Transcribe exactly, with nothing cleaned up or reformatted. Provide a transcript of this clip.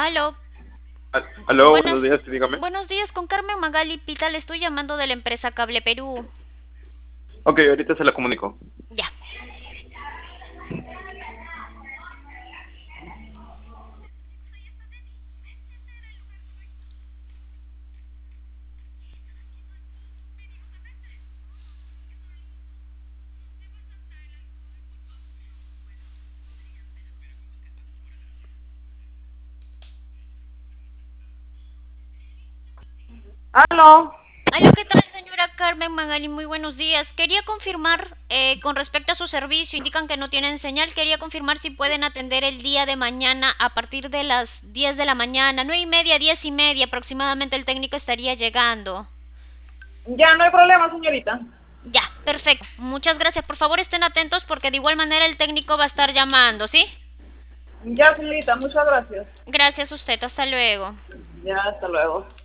Aló, Al- Aló, buenos buenos, días, sí, dígame. buenos días, con Carmen Magali Pita, le estoy llamando de la empresa Cable Perú. Ok, ahorita se la comunico. Ya. Aló. Aló, ¿qué tal, señora Carmen Magali? Muy buenos días. Quería confirmar eh, con respecto a su servicio, indican que no tienen señal. Quería confirmar si pueden atender el día de mañana a partir de las diez de la mañana, nueve y media, diez y media aproximadamente el técnico estaría llegando. Ya no hay problema, señorita. Ya, perfecto. Muchas gracias. Por favor, estén atentos porque de igual manera el técnico va a estar llamando, ¿sí? Ya, señorita, muchas gracias. Gracias a usted. Hasta luego. Ya, hasta luego.